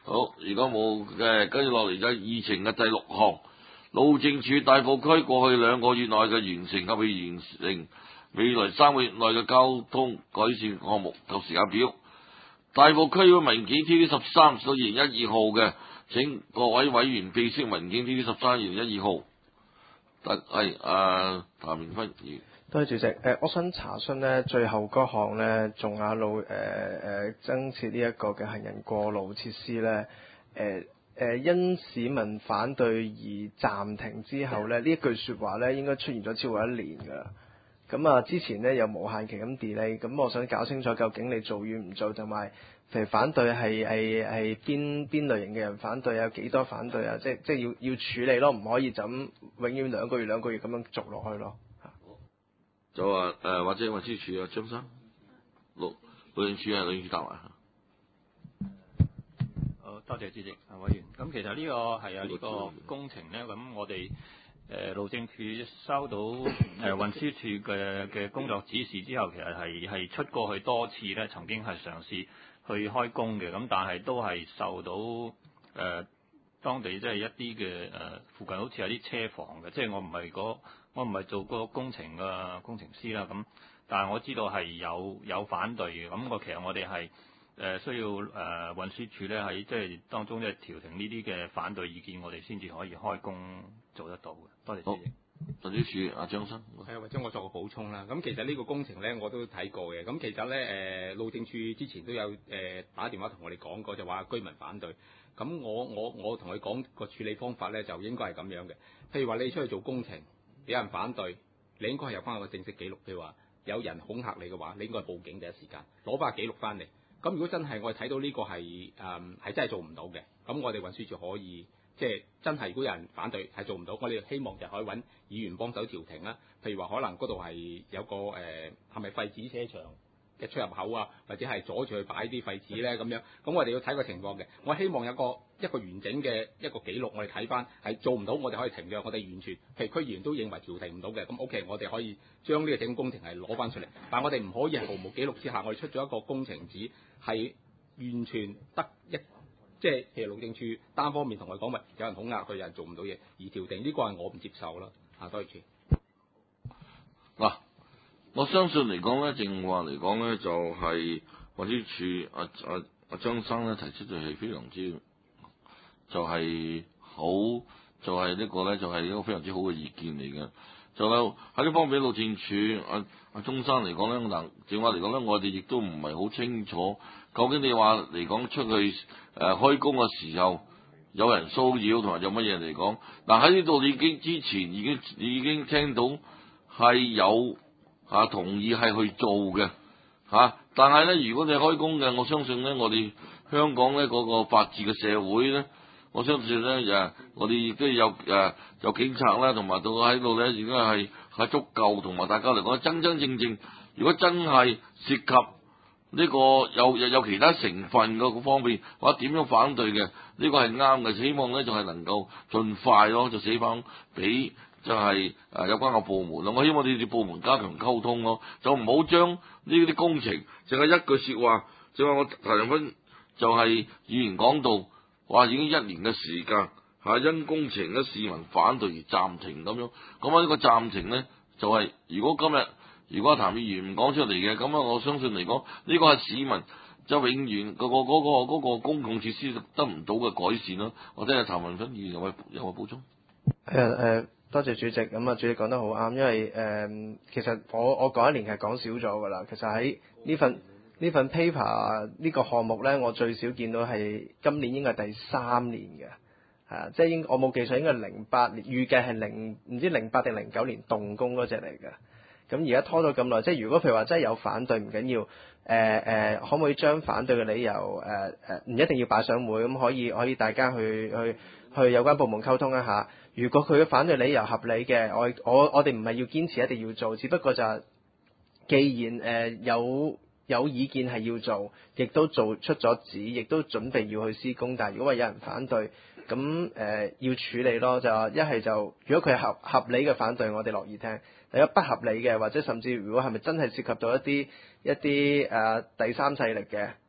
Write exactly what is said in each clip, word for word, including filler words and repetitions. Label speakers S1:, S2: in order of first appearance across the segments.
S1: 好，如果冇嘅，跟住落嚟就係議程嘅第六項，路政署大埔區過去兩個月內嘅完成及未完成未來三個月內嘅交通改善項目及時間表。大埔區嘅文件 T V 十三到二零一二號嘅，請各位委員備悉文件 T V 十三二零一二號。得係啊，譚明輝議員。
S2: 多謝主席。誒、呃，我想查詢咧，最後嗰項咧，仲亞路誒誒增設呢一個嘅行人過路設施咧，誒、呃、誒、呃、因市民反對而暫停之後咧，呢一句説話咧應該出現咗超過一年㗎啦。咁啊，之前咧又無限期咁 delay，咁我想搞清楚究竟你做與唔做，同埋譬如反對係係係邊邊類型嘅人反對，有幾多反對啊？即即係要要處理咯，唔可以就咁永遠兩個月兩個月咁樣續落去咯。
S1: 就話誒、呃，或者運輸署啊，張生，路路政署啊，路政署答埋。
S3: 好，多謝主席啊，委員。咁其實呢個係啊呢個工程咧，咁我哋誒路政署收到誒運輸署嘅嘅工作指示之後，其實係係出過去多次咧，曾經係嘗試去開工嘅，咁但係都係受到誒、呃、當地即係一啲嘅誒附近好似有啲車房嘅，即係我唔係嗰我唔係做個工程嘅工程師啦，咁但係我知道係有有反對嘅，咁我其實我哋係誒需要誒、呃、運輸署咧喺即係當中即係調停呢啲嘅反對意見，我哋先至可以開工做得到嘅。多謝主席。
S1: 運輸署阿張生。
S4: 係或者我作個補充啦。咁其實呢個工程咧我都睇過嘅。咁其實咧誒路政署之前都有誒、呃、打電話同我哋講過，就話居民反對。咁我我我同佢講個處理方法咧就應該係咁樣嘅。譬如話你出去做工程，有人反對，你應該係有翻個正式記錄。譬如話有人恐嚇你嘅話，你應該係報警第一時間，攞翻個記錄翻嚟。咁如果真係我哋睇到呢個係誒係真係做唔到嘅，咁我哋運輸署可以即係真係如果有人反對係做唔到，我哋希望就可以揾議員幫手調停啦。譬如話可能嗰度係有個誒係咪廢紙車場嘅出入口啊，或者係阻住去擺啲廢紙咧咁樣，咁我哋要睇個情況嘅。我希望有個一個完整嘅一個記錄，我哋睇翻係做唔到，我哋可以停嘅。我哋完全譬如區議員都認為調停唔到嘅，咁 OK，我哋可以將呢個整個工程係攞翻出嚟。但係我哋唔可以係毫無記錄之下，我哋出咗一個工程紙係完全得一即係譬如路政署單方面同佢講話，有人恐嚇佢，有人做唔到嘢而調停，呢、這個係我唔接受啦。啊，多謝主。
S1: 嗱、啊，我相信嚟講咧，正話嚟講咧，就係運輸署阿阿阿張生咧提出就係非常之就係、是、好，就係、是、呢個咧就係一個非常之好嘅意見嚟嘅。就喺呢方面，路政署阿阿鐘生嚟講咧，嗱，正話嚟講咧，我哋亦都唔係好清楚，究竟你話嚟講出去誒、呃、開工嘅時候有人騷擾同埋有乜嘢嚟講？嗱，喺呢度你已經之前已經已經聽到係有嚇、啊、同意係去做嘅嚇、啊，但係咧如果你開工嘅，我相信咧我哋香港咧嗰、那個法治嘅社會咧。我相信咧，誒，我哋亦都有誒有警察啦，同埋到喺度咧，而家係係足夠，同埋大家嚟講真真正正，如果真係涉及呢個有有有其他成分嘅方面，或者點樣反對嘅，呢、這個係啱嘅。希望咧就係能夠盡快咯，就寫翻俾就係誒有關嘅部門咯。我希望你哋部門加強溝通咯，就唔好將呢啲工程淨係一句説話，就話我譚永芬就係議員講到。話已經一年嘅時間，係因工程嘅市民反對而暫停咁樣。咁啊呢個暫停咧，就係、是、如果今日如果譚議員唔講出嚟嘅，咁啊我相信嚟講呢個係市民就永遠嗰、那個嗰、那個嗰、那個公共設施得唔到嘅改善咯。或者係譚永芬議員有冇有冇補充？
S2: 誒誒，多謝主席。咁啊，主席講得好啱，因為誒、呃、其實我我嗰一年係講少咗㗎啦。其實喺呢份。呢份 paper 呢個項目咧，我最少見到係今年應該係第三年嘅，係啊，即係應我冇記錯應該係零八年，預計係零唔知零八定零九年動工嗰隻嚟嘅。咁而家拖咗咁耐，即係如果譬如話真係有反對唔緊要，誒、呃、誒、呃，可唔可以將反對嘅理由誒誒，唔、呃、一定要擺上會，咁可以可以大家去去去有關部門溝通一下。如果佢嘅反對理由合理嘅，我我我哋唔係要堅持一定要做，只不過就係既然誒、呃、有。有意見係要做，亦都做出咗紙，亦都準備要去施工。但係如果話有人反對，咁誒、呃、要處理咯。就話一係就，如果佢係合合理嘅反對，我哋樂意聽；如果不合理嘅，或者甚至如果係咪真係涉及到一啲一啲誒、呃、第三勢力嘅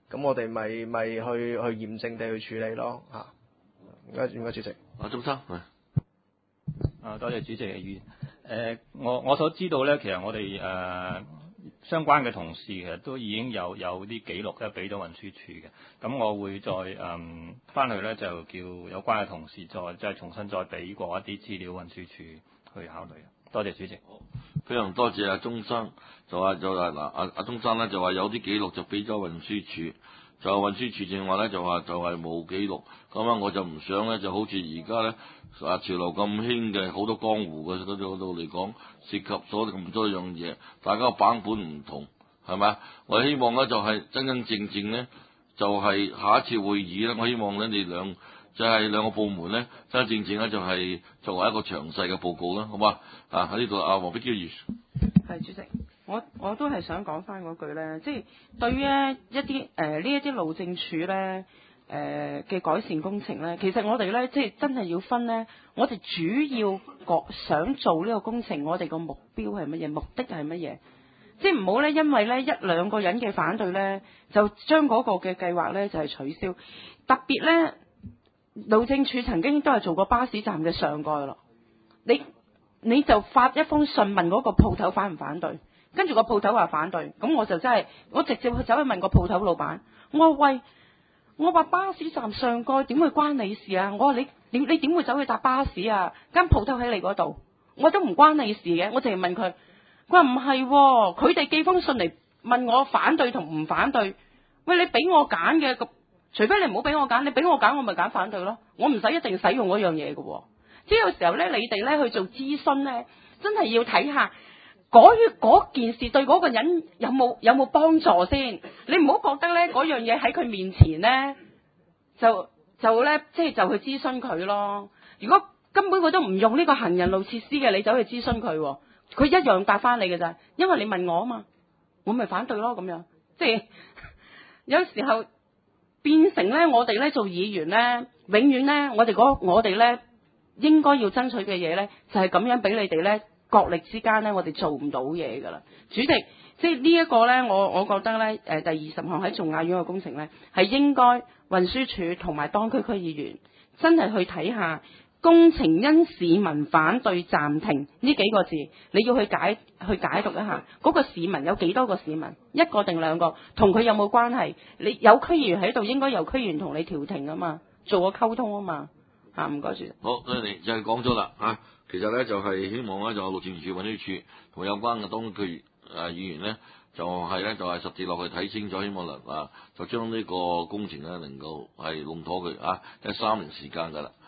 S2: 咁我哋咪咪去去嚴正地去處理咯嚇。唔該唔該，主席。
S1: 阿鍾生係。
S3: 啊，多謝主席嘅意見。誒、呃，我我所知道咧，其實我哋誒、呃、相關嘅同事其實都已經有有啲記錄咧，俾到運輸署嘅。咁我會再誒翻、呃、去咧，就叫有關嘅同事再即係重新再俾過一啲資料運輸署去考慮。多謝主席。
S1: 非常多謝阿鍾生，就話就話嗱，阿阿鍾生咧就話有啲記錄就俾咗運輸署，就運輸署正話咧就話就係冇記錄，咁樣我就唔想咧就好似而家咧啊潮流咁興嘅好多江湖嘅嗰度嚟講，涉及咗咁多樣嘢，大家個版本唔同，係咪？我希望咧就係真真正正咧，就係下一次會議咧，我希望咧你兩就係、是、兩個部門咧真真正正咧就係作為一個詳細嘅報告啦，好嘛？啊喺呢度阿黃碧嬌議員。
S5: 係主席，我我都係想講翻嗰句咧，即係對於一啲誒呢一啲路政署咧誒嘅改善工程咧，其實我哋咧即係真係要分咧，我哋主要個想做呢個工程，我哋個目標係乜嘢，目的係乜嘢？即係唔好咧，因為咧一兩個人嘅反對咧，就將嗰個嘅計劃咧就係取消。特別咧，路政署曾經都係做過巴士站嘅上蓋咯，你。你就發一封信問嗰個鋪頭反唔反對，跟住個鋪頭話反對，咁我就真係我直接去走去問個鋪頭老闆，我話喂，我話巴士站上蓋點會關你事啊？我話你你你點會走去搭巴士啊？間鋪頭喺你嗰度，我都唔關你事嘅，我淨係問佢，佢話唔係，佢哋寄封信嚟問我反對同唔反對，喂你俾我揀嘅，除非你唔好俾我揀，你俾我揀我咪揀反對咯，我唔使一定使用嗰樣嘢嘅。即係有時候咧，你哋咧去做諮詢咧，真係要睇下嗰件事對嗰個人有冇有冇幫助先。你唔好覺得咧嗰樣嘢喺佢面前咧，就就咧即係就去諮詢佢咯。如果根本佢都唔用呢個行人路設施嘅，你走去諮詢佢，佢一樣答翻你嘅咋，因為你問我啊嘛，我咪反對咯咁樣。即係有時候變成咧，我哋咧做議員咧，永遠咧我哋嗰我哋咧。應該要爭取嘅嘢呢，就係咁樣俾你哋呢角力之間呢，我哋做唔到嘢噶啦。主席，即係呢一個呢，我我覺得呢，誒第二十項喺仲亞苑嘅工程呢，係應該運輸署同埋當區區議員真係去睇下工程因市民反對暫停呢幾個字，你要去解去解讀一下嗰個市民有幾多個市民，一個定兩個，同佢有冇關係？你有區議員喺度，應該由區議員同你調停啊嘛，做個溝通啊嘛。啊，唔該主席。
S1: 好，多謝你，就係講咗啦嚇。其實咧就係、是、希望咧就路政署、運輸署同有關嘅當區誒議員咧，就係、是、咧就係、是、實際落去睇清楚，希望能啊就將呢個工程咧能夠係弄妥佢啊，即係三年時間㗎啦。